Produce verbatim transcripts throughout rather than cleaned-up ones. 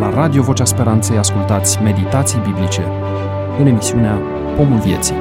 La Radio Vocea Speranței ascultați meditații biblice în emisiunea Pomul Vieții.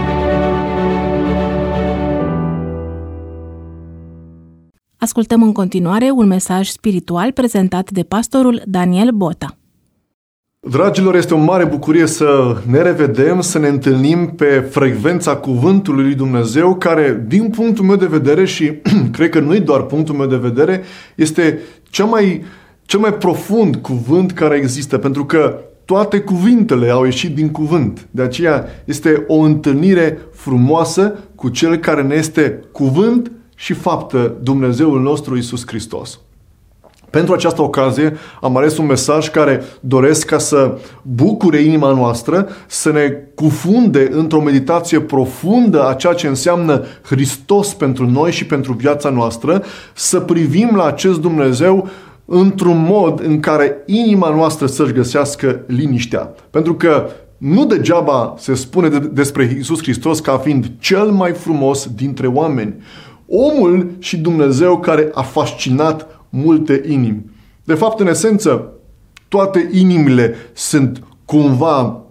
Ascultăm în continuare un mesaj spiritual prezentat de pastorul Daniel Bota. Dragilor, este o mare bucurie să ne revedem, să ne întâlnim pe frecvența Cuvântului lui Dumnezeu, care, din punctul meu de vedere, și cred că nu e doar punctul meu de vedere, este cea mai, cel mai profund cuvânt care există, pentru că toate cuvintele au ieșit din cuvânt. De aceea este o întâlnire frumoasă cu Cel care ne este cuvânt și faptă, Dumnezeul nostru Iisus Hristos. Pentru această ocazie am ales un mesaj care doresc ca să bucure inima noastră, să ne cufunde într-o meditație profundă a ceea ce înseamnă Hristos pentru noi și pentru viața noastră, să privim la acest Dumnezeu într-un mod în care inima noastră să-și găsească liniștea. Pentru că nu degeaba se spune despre Iisus Hristos ca fiind cel mai frumos dintre oameni. Omul și Dumnezeu care a fascinat multe inimi. De fapt, în esență, toate inimile sunt cumva,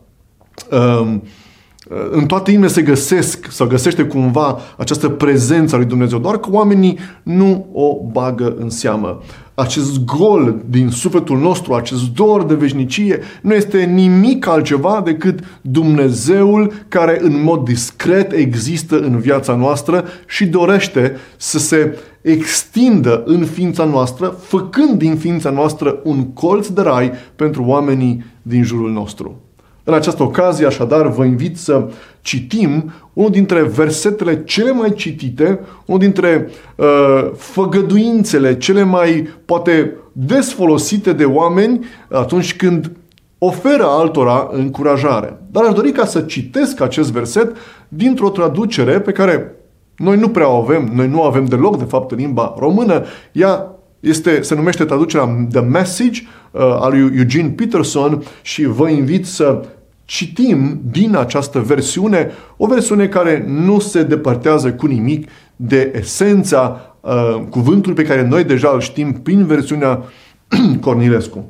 um, în toate inimile se găsesc sau găsește cumva această prezență a lui Dumnezeu, doar că oamenii nu o bagă în seamă. Acest gol din sufletul nostru, acest dor de veșnicie, nu este nimic altceva decât Dumnezeul care în mod discret există în viața noastră și dorește să se extindă în ființa noastră, făcând din ființa noastră un colț de rai pentru oamenii din jurul nostru. În această ocazie, așadar, vă invit să citim unul dintre versetele cele mai citite, unul dintre uh, făgăduințele cele mai, poate, des folosite de oameni atunci când oferă altora încurajare. Dar aș dori ca să citesc acest verset dintr-o traducere pe care noi nu prea o avem, noi nu avem deloc, de fapt, în limba română. Ea este, se numește traducerea The Message uh, al lui Eugene Peterson și vă invit să citim din această versiune, o versiune care nu se depărtează cu nimic de esența uh, cuvântului pe care noi deja îl știm prin versiunea Cornilescu.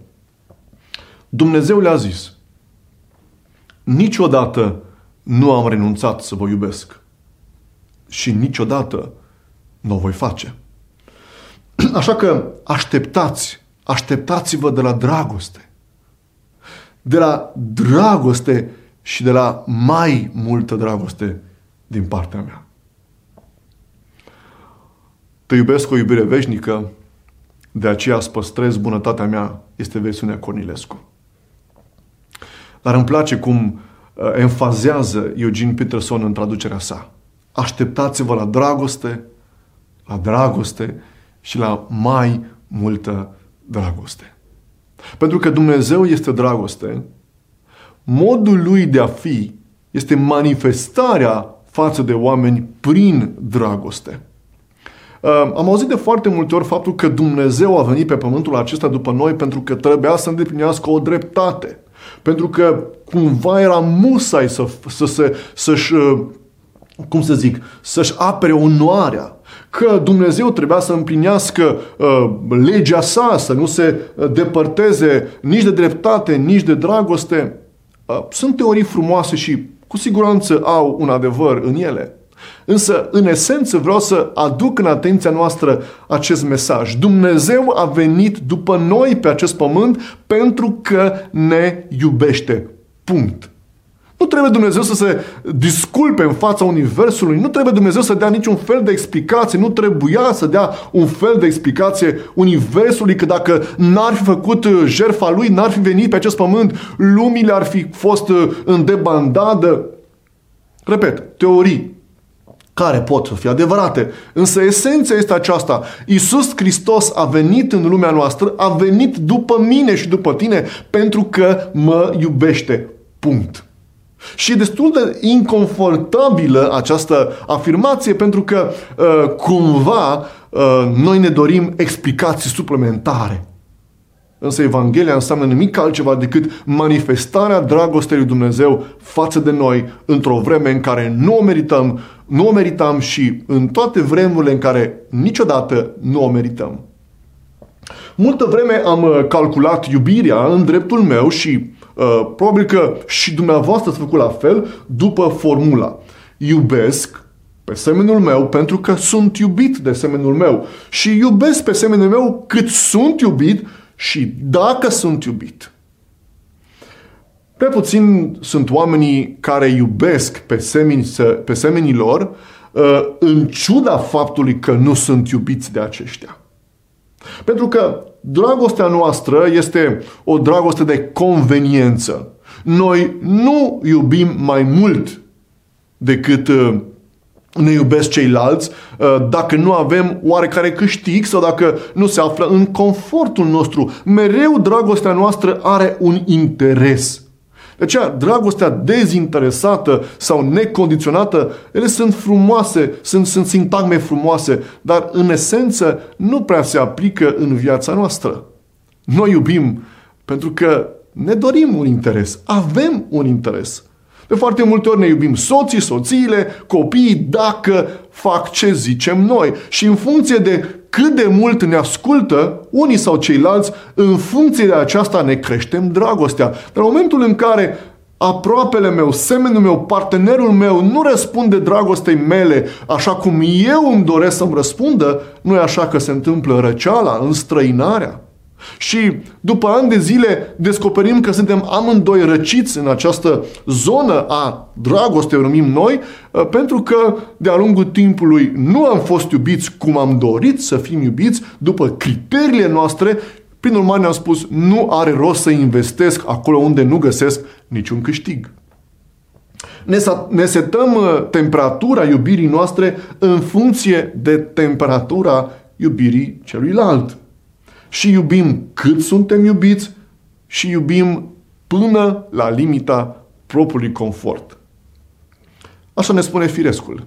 Dumnezeu le-a zis: niciodată nu am renunțat să vă iubesc și niciodată nu o voi face. Așa că așteptați, așteptați-vă de la dragoste. De la dragoste și de la mai multă dragoste din partea mea. Te iubesc cu o iubire veșnică, de aceea îți păstrez bunătatea mea, este versiunea Cornilescu. Dar îmi place cum enfazează Eugene Peterson în traducerea sa. Așteptați-vă la dragoste, la dragoste și la mai multă dragoste. Pentru că Dumnezeu este dragoste, modul lui de a fi este manifestarea față de oameni prin dragoste. Am auzit de foarte multe ori faptul că Dumnezeu a venit pe pământul acesta după noi pentru că trebuia să îndeplinească o dreptate. Pentru că cumva era musai să, să, să, să-și, cum să zic, să-și apere onoarea. Că Dumnezeu trebuia să împlinească uh, legea sa, să nu se depărteze nici de dreptate, nici de dragoste. Uh, sunt teorii frumoase și cu siguranță au un adevăr în ele. Însă, în esență, vreau să aduc în atenția noastră acest mesaj. Dumnezeu a venit după noi pe acest pământ pentru că ne iubește. Punct. Nu trebuie Dumnezeu să se disculpe în fața Universului, nu trebuie Dumnezeu să dea niciun fel de explicație, nu trebuia să dea un fel de explicație Universului că dacă n-ar fi făcut jertfa Lui, n-ar fi venit pe acest pământ, lumile ar fi fost în debandadă. Repet, teorii care pot fi adevărate, însă esența este aceasta. Iisus Hristos a venit în lumea noastră, a venit după mine și după tine pentru că mă iubește. Punct. Și e destul de inconfortabilă această afirmație pentru că uh, cumva uh, noi ne dorim explicații suplimentare. Însă Evanghelia înseamnă nimic altceva decât manifestarea dragostei lui Dumnezeu față de noi într-o vreme în care nu o merităm, nu o meritam și în toate vremurile în care niciodată nu o merităm. Multă vreme am calculat iubirea în dreptul meu și uh, probabil că și dumneavoastră ați făcut la fel după formula. Iubesc pe semenul meu pentru că sunt iubit de semenul meu și iubesc pe semenul meu cât sunt iubit și dacă sunt iubit. Prea puțin sunt oamenii care iubesc pe, semeni, pe semenii lor uh, în ciuda faptului că nu sunt iubiți de aceștia. Pentru că dragostea noastră este o dragoste de conveniență. Noi nu iubim mai mult decât ne iubesc ceilalți dacă nu avem oarecare câștig sau dacă nu se află în confortul nostru. Mereu dragostea noastră are un interes. De aceea, dragostea dezinteresată sau necondiționată, ele sunt frumoase, sunt, sunt sintagme frumoase, dar în esență nu prea se aplică în viața noastră. Noi iubim pentru că ne dorim un interes, avem un interes. De foarte multe ori ne iubim soții, soțiile, copiii, dacă fac ce zicem noi. Și în funcție de cât de mult ne ascultă unii sau ceilalți, în funcție de aceasta ne creștem dragostea. Dar în momentul în care aproapele meu, semenul meu, partenerul meu nu răspunde dragostei mele așa cum eu îmi doresc să-mi răspundă, nu e așa că se întâmplă răceala, înstrăinarea? Și după ani de zile descoperim că suntem amândoi răciți în această zonă a dragostei, o numim noi, pentru că de-a lungul timpului nu am fost iubiți cum am dorit să fim iubiți după criteriile noastre. Prin urmare ne-am spus, nu are rost să investesc acolo unde nu găsesc niciun câștig. Ne setăm temperatura iubirii noastre în funcție de temperatura iubirii celuilalt. Și iubim cât suntem iubiți și iubim până la limita propriului confort. Așa ne spune firescul.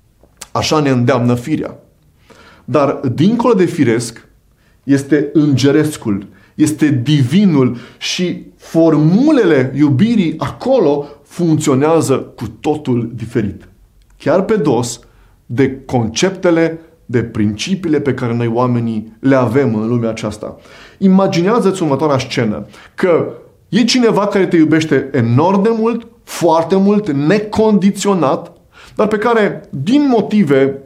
Așa ne îndeamnă firea. Dar dincolo de firesc este îngerescul, este divinul și formulele iubirii acolo funcționează cu totul diferit. Chiar pe dos de conceptele, de principiile pe care noi oamenii le avem în lumea aceasta. Imaginează-ți următoarea scenă, că e cineva care te iubește enorm de mult, foarte mult, necondiționat, dar pe care, din motive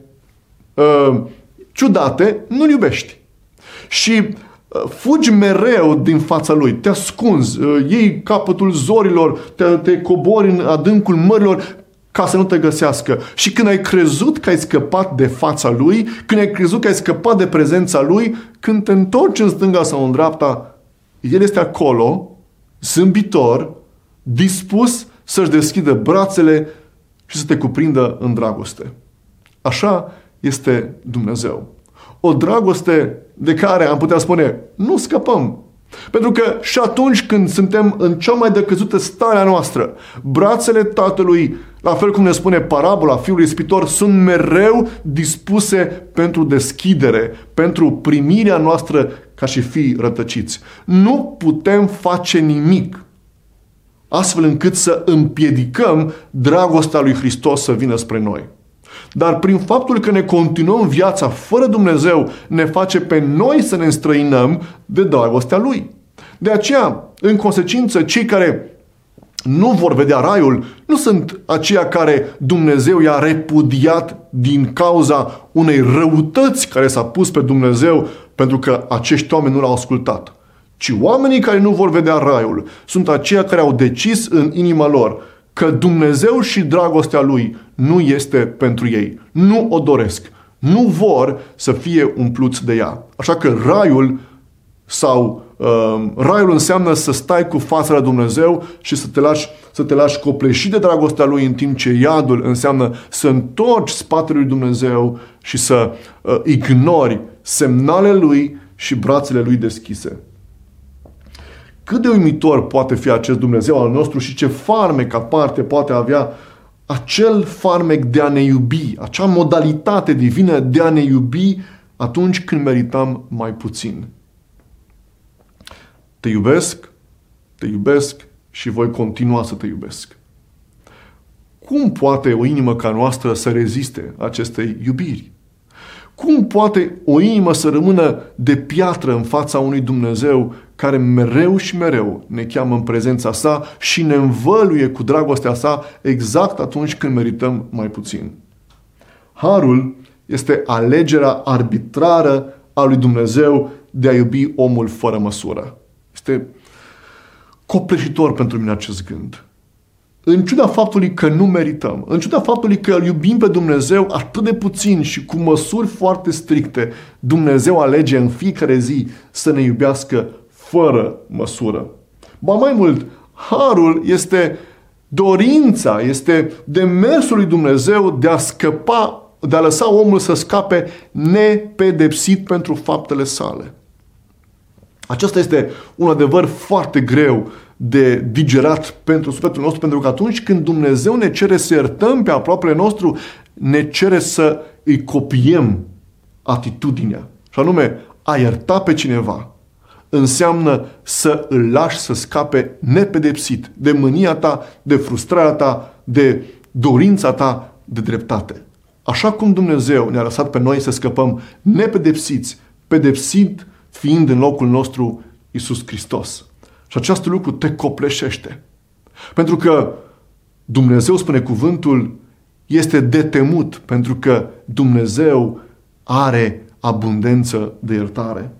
uh, ciudate, nu-l iubești. Și uh, fugi mereu din fața lui, te ascunzi, uh, iei capătul zorilor, te, te cobori în adâncul mărilor, ca să nu te găsească. Și când ai crezut că ai scăpat de fața lui, când ai crezut că ai scăpat de prezența lui, când te întorci în stânga sau în dreapta, el este acolo, zâmbitor, dispus să-și deschidă brațele și să te cuprindă în dragoste. Așa este Dumnezeu. O dragoste de care am putea spune, nu scăpăm. Pentru că și atunci când suntem în cea mai decăzută stare a noastră, brațele Tatălui, la fel cum ne spune parabola Fiului Ispitor, sunt mereu dispuse pentru deschidere, pentru primirea noastră ca și fii rătăciți. Nu putem face nimic astfel încât să împiedicăm dragostea lui Hristos să vină spre noi. Dar prin faptul că ne continuăm viața fără Dumnezeu, ne face pe noi să ne înstrăinăm de dragostea Lui. De aceea, în consecință, cei care nu vor vedea raiul nu sunt aceia care Dumnezeu i-a repudiat din cauza unei răutăți care s-a pus pe Dumnezeu pentru că acești oameni nu l-au ascultat. Ci oamenii care nu vor vedea raiul sunt aceia care au decis în inima lor că Dumnezeu și dragostea Lui nu este pentru ei. Nu o doresc. Nu vor să fie umpluți de ea. Așa că raiul sau uh, raiul înseamnă să stai cu fața la Dumnezeu și să te lași, să te lași copleșit de dragostea Lui, în timp ce iadul înseamnă să întorci spatele lui Dumnezeu și să uh, ignori semnalele Lui și brațele Lui deschise. Cât de uimitor poate fi acest Dumnezeu al nostru și ce farmec aparte poate avea acel farmec de a ne iubi, acea modalitate divină de a ne iubi atunci când merităm mai puțin. Te iubesc, te iubesc și voi continua să te iubesc. Cum poate o inimă ca noastră să reziste acestei iubiri? Cum poate o inimă să rămână de piatră în fața unui Dumnezeu care mereu și mereu ne cheamă în prezența sa și ne învăluie cu dragostea sa exact atunci când merităm mai puțin? Harul este alegerea arbitrară a lui Dumnezeu de a iubi omul fără măsură. Este copleșitor pentru mine acest gând. În ciuda faptului că nu merităm, în ciuda faptului că îl iubim pe Dumnezeu atât de puțin și cu măsuri foarte stricte, Dumnezeu alege în fiecare zi să ne iubească fără măsură. Ba mai mult, harul este dorința, este demersul lui Dumnezeu de a scăpa, de a lăsa omul să scape nepedepsit pentru faptele sale. Acesta este un adevăr foarte greu de digerat pentru sufletul nostru, pentru că atunci când Dumnezeu ne cere să iertăm pe aproapele nostru, ne cere să îi copiem atitudinea. Și anume, a ierta pe cineva înseamnă să îl lași să scape nepedepsit de mânia ta, de frustrarea ta, de dorința ta de dreptate. Așa cum Dumnezeu ne-a lăsat pe noi să scăpăm nepedepsiți, pedepsit fiind în locul nostru Iisus Hristos. Și acest lucru te copleșește. Pentru că Dumnezeu, spune cuvântul, este de temut, pentru că Dumnezeu are abundență de iertare.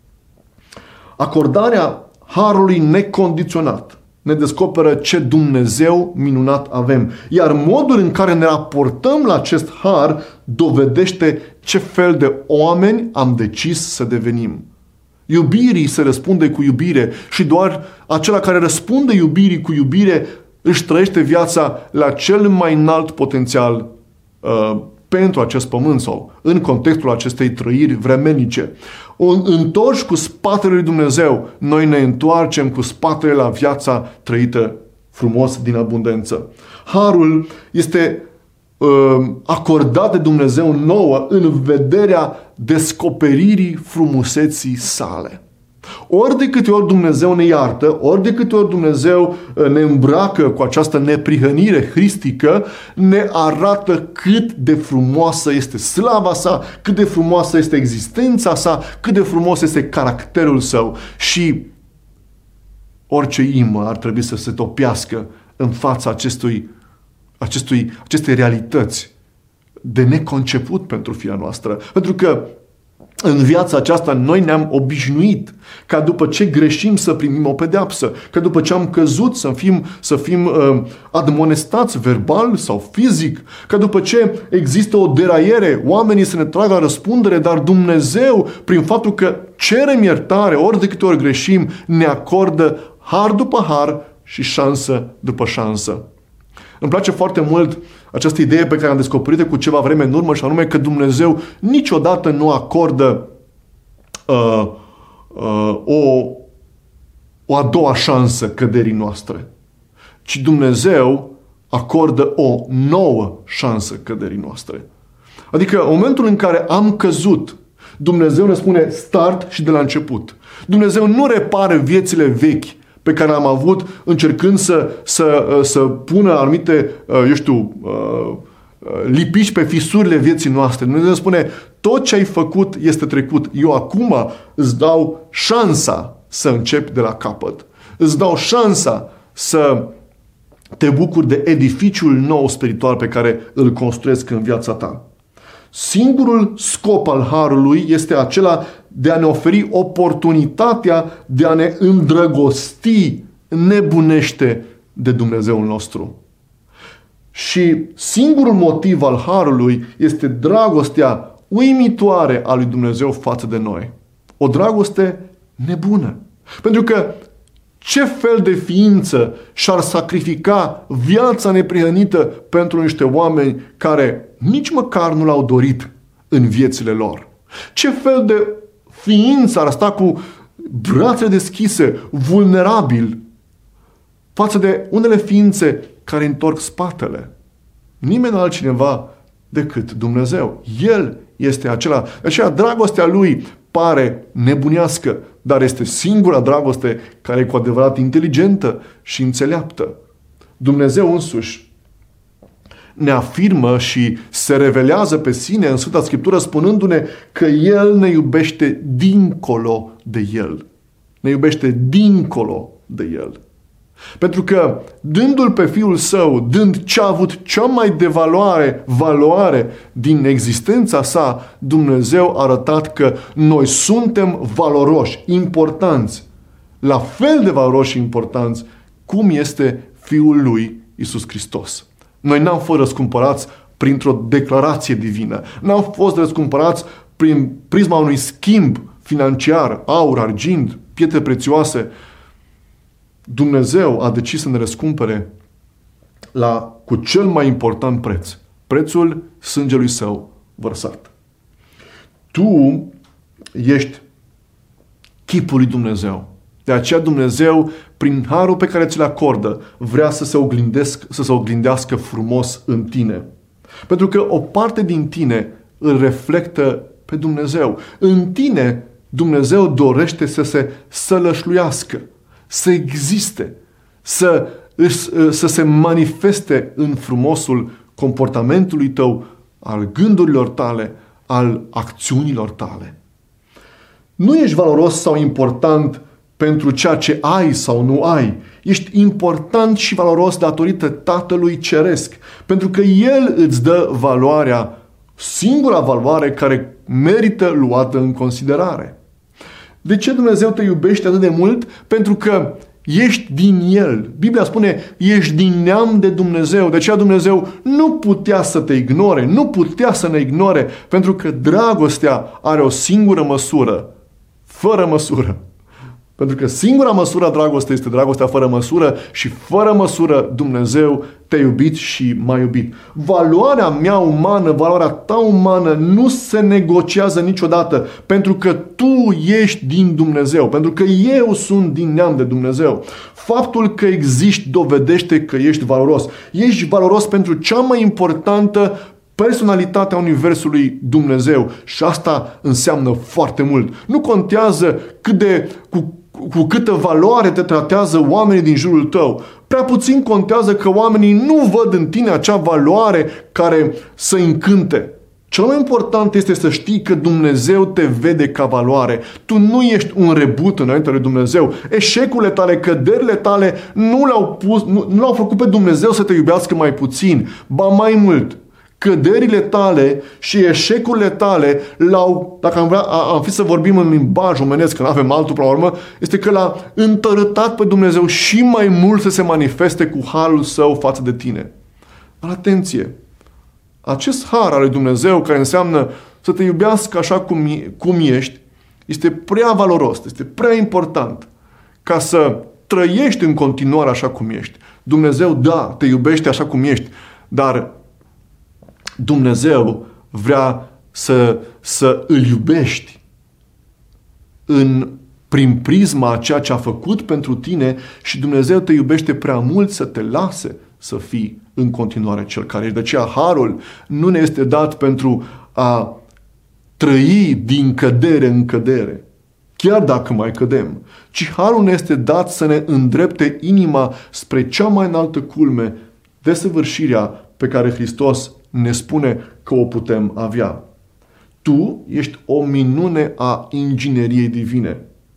Acordarea harului necondiționat ne descoperă ce Dumnezeu minunat avem. Iar modul în care ne raportăm la acest har dovedește ce fel de oameni am decis să devenim. Iubirii se răspunde cu iubire și doar acela care răspunde iubirii cu iubire își trăiește viața la cel mai înalt potențial uh, pentru acest pământ sau în contextul acestei trăiri vremenice. Întorși cu spatele lui Dumnezeu, noi ne întoarcem cu spatele la viața trăită frumos din abundență. Harul este uh, acordat de Dumnezeu nouă în vederea descoperirii frumuseții sale. Ori de câte ori Dumnezeu ne iartă, ori de câte ori Dumnezeu ne îmbracă cu această neprihănire hristică, ne arată cât de frumoasă este slava sa, cât de frumoasă este existența sa, cât de frumos este caracterul său. Și orice inimă ar trebui să se topească în fața acestui, acestui, acestei realități de neconceput pentru firea noastră. Pentru că în viața aceasta noi ne-am obișnuit ca după ce greșim să primim o pedeapsă, că după ce am căzut să fim, să fim uh, admonestați verbal sau fizic, că după ce există o deraiere, oamenii să ne tragă la răspundere, dar Dumnezeu, prin faptul că cerem iertare ori de câte ori greșim, ne acordă har după har și șansă după șansă. Îmi place foarte mult această idee pe care am descoperit-o cu ceva vreme în urmă și anume că Dumnezeu niciodată nu acordă uh, uh, o, o a doua șansă căderii noastre, ci Dumnezeu acordă o nouă șansă căderii noastre. Adică în momentul în care am căzut, Dumnezeu ne spune start și de la început. Dumnezeu nu repară viețile vechi pe care am avut încercând să, să, să pună anumite, eu știu, lipici pe fisurile vieții noastre. Dumnezeu spune, tot ce ai făcut este trecut. Eu acum îți dau șansa să începi de la capăt. Îți dau șansa să te bucuri de edificiul nou spiritual pe care îl construiesc în viața ta. Singurul scop al harului este acela de a ne oferi oportunitatea de a ne îndrăgosti nebunește de Dumnezeul nostru. Și singurul motiv al harului este dragostea uimitoare a lui Dumnezeu față de noi. O dragoste nebună. Pentru că ce fel de ființă și-ar sacrifica viața neprihănită pentru niște oameni care nici măcar nu l-au dorit în viețile lor? Ce fel de ființă ar sta cu brațele deschise, vulnerabil, față de unele ființe care întorc spatele? Nimeni altcineva decât Dumnezeu. El este acela. De aceea dragostea Lui pare nebunească, dar este singura dragoste care e cu adevărat inteligentă și înțeleaptă. Dumnezeu însuși ne afirmă și se revelează pe sine în Sfânta Scriptură spunându-ne că El ne iubește dincolo de El. Ne iubește dincolo de El. Pentru că dându-L pe Fiul Său, dând ce a avut cea mai de valoare, valoare din existența sa, Dumnezeu a arătat că noi suntem valoroși, importanți, la fel de valoroși și importanți cum este Fiul Lui Iisus Hristos. Noi n-am fost răscumpărați printr-o declarație divină. N-am fost răscumpărați prin prisma unui schimb financiar, aur, argint, pietre prețioase. Dumnezeu a decis să ne răscumpere la, cu cel mai important preț. Prețul sângelui Său vărsat. Tu ești chipul lui Dumnezeu. De aceea Dumnezeu, prin harul pe care ți-l acordă, vrea să se oglindească, să se oglindească frumos în tine. Pentru că o parte din tine îl reflectă pe Dumnezeu. În tine Dumnezeu dorește să se sălășluiască, să existe, să, să se manifeste în frumosul comportamentului tău, al gândurilor tale, al acțiunilor tale. Nu ești valoros sau important pentru ceea ce ai sau nu ai. Ești important și valoros datorită Tatălui Ceresc, pentru că El îți dă valoarea, singura valoare care merită luată în considerare. De ce Dumnezeu te iubește atât de mult? Pentru că ești din El. Biblia spune, ești din neam de Dumnezeu. De aceea Dumnezeu nu putea să te ignore, nu putea să ne ignore, pentru că dragostea are o singură măsură, fără măsură. Pentru că singura măsură a dragostei este dragostea fără măsură și fără măsură Dumnezeu te-a iubit și m-a iubit. Valoarea mea umană, valoarea ta umană nu se negociază niciodată, pentru că tu ești din Dumnezeu, pentru că eu sunt din neam de Dumnezeu. Faptul că existi dovedește că ești valoros. Ești valoros pentru cea mai importantă personalitatea Universului Dumnezeu și asta înseamnă foarte mult. Nu contează cât de, cu, cu câtă valoare te tratează oamenii din jurul tău. Prea puțin contează că oamenii nu văd în tine acea valoare care să încânte. Cel mai important este să știi că Dumnezeu te vede ca valoare. Tu nu ești un rebut înaintea lui Dumnezeu. Eșecurile tale, căderile tale nu l-au pus, nu, nu l-au făcut pe Dumnezeu să te iubească mai puțin. Ba mai mult, căderile tale și eșecurile tale l-au, dacă am, vrea, am fi să vorbim în limbaj omenesc, că nu avem altul până la urmă, este că l-a întărătat pe Dumnezeu și mai mult să se manifeste cu harul Său față de tine. Dar atenție! Acest har al lui Dumnezeu, care înseamnă să te iubească așa cum, cum ești, este prea valoros, este prea important ca să trăiești în continuare așa cum ești. Dumnezeu, da, te iubește așa cum ești, dar Dumnezeu vrea să, să îl iubești în, prin prisma a ceea ce a făcut pentru tine și Dumnezeu te iubește prea mult să te lase să fii în continuare cel care ești. De aceea harul nu ne este dat pentru a trăi din cădere în cădere, chiar dacă mai cădem, ci harul ne este dat să ne îndrepte inima spre cea mai înaltă culme, desăvârșirea pe care Hristos ne spune că o putem avea. Tu ești o minune a ingineriei divine.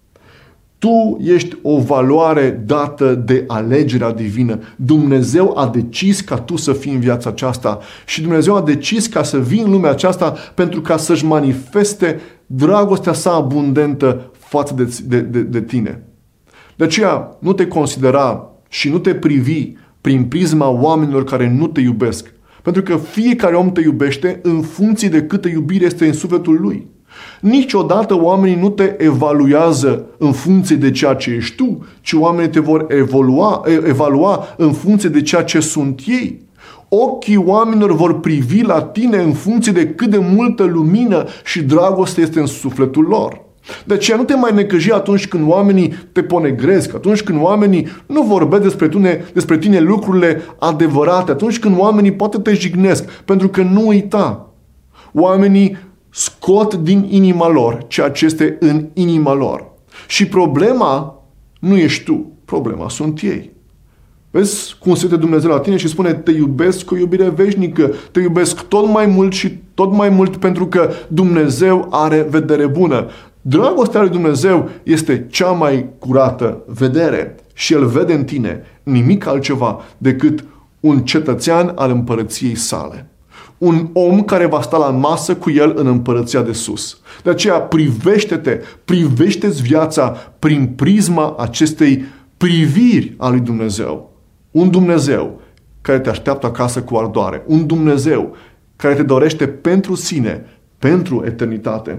Tu ești o valoare dată de alegerea divină. Dumnezeu a decis ca tu să fii în viața aceasta și Dumnezeu a decis ca să vii în lumea aceasta pentru ca să-și manifeste dragostea sa abundentă față de, de, de, de tine. De aceea nu te considera și nu te privi prin prisma oamenilor care nu te iubesc. Pentru că fiecare om te iubește în funcție de câtă iubire este în sufletul lui. Niciodată oamenii nu te evaluează în funcție de ceea ce ești tu, ci oamenii te vor evolua, evalua în funcție de ceea ce sunt ei. Ochii oamenilor vor privi la tine în funcție de cât de multă lumină și dragoste este în sufletul lor. De aceea nu te mai necăji atunci când oamenii te ponegresc, atunci când oamenii nu vorbesc despre tine, despre tine lucrurile adevărate, atunci când oamenii poate te jignesc, pentru că nu uita. Oamenii scot din inima lor ceea ce este în inima lor. Și problema nu ești tu, problema sunt ei. Vezi cum se uită Dumnezeu la tine și spune: te iubesc cu iubire veșnică, te iubesc tot mai mult și tot mai mult pentru că Dumnezeu are vedere bună. Dragostea lui Dumnezeu este cea mai curată vedere și El vede în tine nimic altceva decât un cetățean al împărăției sale. Un om care va sta la masă cu El în împărăția de sus. De aceea privește-te, privește-ți viața prin prisma acestei priviri a lui Dumnezeu. Un Dumnezeu care te așteaptă acasă cu ardoare. Un Dumnezeu care te dorește pentru sine, pentru eternitate.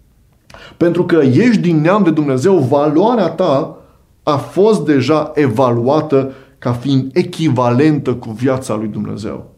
Pentru că ești din neam de Dumnezeu, valoarea ta a fost deja evaluată ca fiind echivalentă cu viața lui Dumnezeu.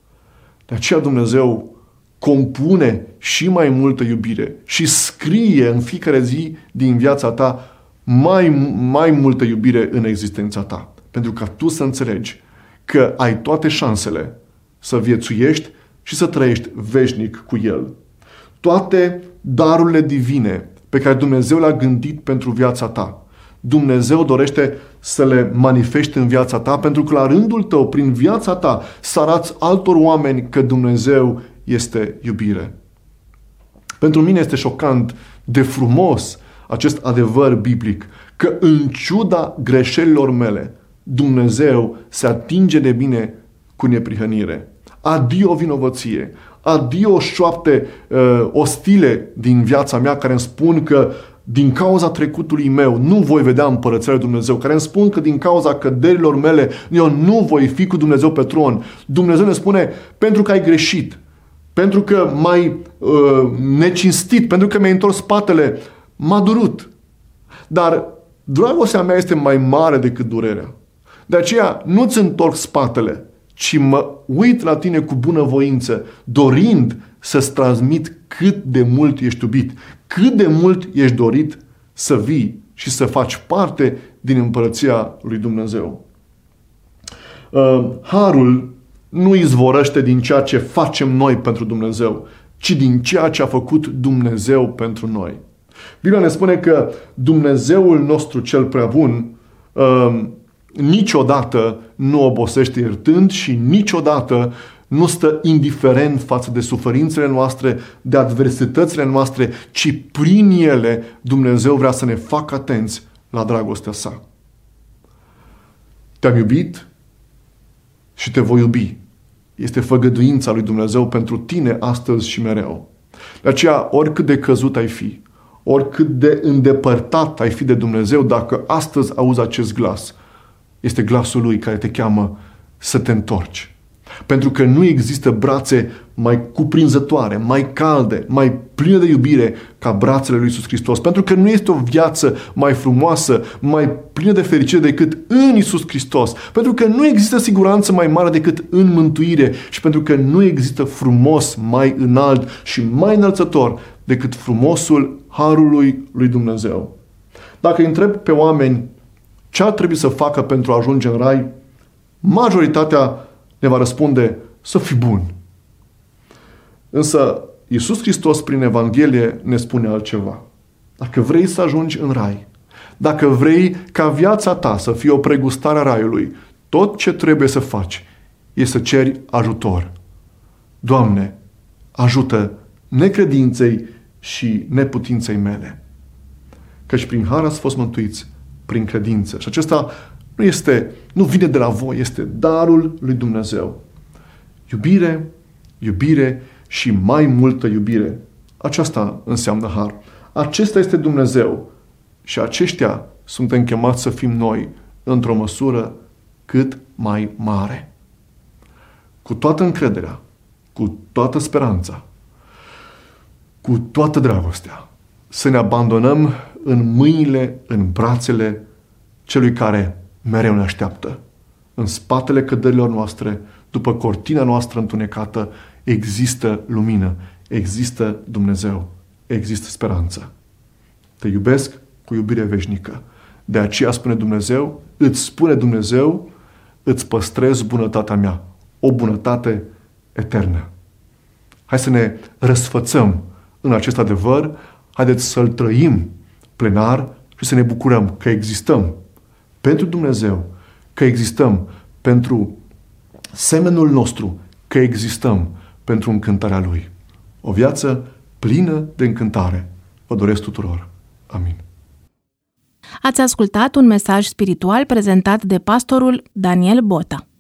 De aceea Dumnezeu compune și mai multă iubire și scrie în fiecare zi din viața ta mai, mai multă iubire în existența ta. Pentru ca tu să înțelegi că ai toate șansele să viețuiești și să trăiești veșnic cu El. Toate darurile divine pe care Dumnezeu le-a gândit pentru viața ta, Dumnezeu dorește să le manifeste în viața ta, pentru că la rândul tău, prin viața ta, să arăți altor oameni că Dumnezeu este iubire. Pentru mine este șocant de frumos acest adevăr biblic, că în ciuda greșelilor mele, Dumnezeu se atinge de mine cu neprihănire. Adio vinovăție, adio șoapte uh, ostile din viața mea care îmi spun că din cauza trecutului meu nu voi vedea împărăția lui Dumnezeu, care îmi spun că din cauza căderilor mele eu nu voi fi cu Dumnezeu pe tron. Dumnezeu ne spune: pentru că ai greșit, pentru că m-ai uh, necinstit, pentru că mi-ai întors spatele, m-a durut. Dar dragostea mea este mai mare decât durerea. De aceea nu-ți întorc spatele, ci mă uit la tine cu bunăvoință, dorind să-ți transmit cât de mult ești iubit, cât de mult ești dorit să vii și să faci parte din împărăția lui Dumnezeu. Harul nu izvorăște din ceea ce facem noi pentru Dumnezeu, ci din ceea ce a făcut Dumnezeu pentru noi. Biblia ne spune că Dumnezeul nostru cel prea bun niciodată nu obosește iertând și niciodată nu stă indiferent față de suferințele noastre, de adversitățile noastre, ci prin ele Dumnezeu vrea să ne facă atenți la dragostea sa. Te-am iubit și te voi iubi. Este făgăduința lui Dumnezeu pentru tine astăzi și mereu. De aceea, oricât de căzut ai fi, oricât de îndepărtat ai fi de Dumnezeu, dacă astăzi auzi acest glas, este glasul Lui care te cheamă să te întorci. Pentru că nu există brațe mai cuprinzătoare, mai calde, mai pline de iubire ca brațele lui Iisus Hristos. Pentru că nu este o viață mai frumoasă, mai plină de fericire decât în Iisus Hristos. Pentru că nu există siguranță mai mare decât în mântuire și pentru că nu există frumos mai înalt și mai înălțător decât frumosul harului lui Dumnezeu. Dacă îi întreb pe oameni ce ar trebui să facă pentru a ajunge în rai, majoritatea ne va răspunde: să fii bun. Însă Iisus Hristos prin Evanghelie ne spune altceva. Dacă vrei să ajungi în rai, dacă vrei ca viața ta să fie o pregustare a raiului, tot ce trebuie să faci este să ceri ajutor. Doamne, ajută necredinței și neputinței mele. Căci prin har ați fost mântuiți prin credință. Și acesta nu este, nu vine de la voi, este darul lui Dumnezeu. Iubire, iubire și mai multă iubire. Aceasta înseamnă har. Acesta este Dumnezeu și aceștia suntem chemați să fim noi într-o măsură cât mai mare. Cu toată încrederea, cu toată speranța, cu toată dragostea, să ne abandonăm în mâinile, în brațele celui care mereu ne așteaptă. În spatele căderilor noastre, după cortina noastră întunecată, există lumină, există Dumnezeu, există speranță. Te iubesc cu iubire veșnică. De aceea spune Dumnezeu, îți spune Dumnezeu, îți păstrez bunătatea mea, o bunătate eternă. Hai să ne răsfățăm în acest adevăr, haideți să-l trăim plenar și să ne bucurăm că existăm pentru Dumnezeu, că existăm pentru semenul nostru că existăm pentru încântarea Lui. O viață plină de încântare. Vă doresc tuturor. Amin. Ați ascultat un mesaj spiritual prezentat de pastorul Daniel Bota.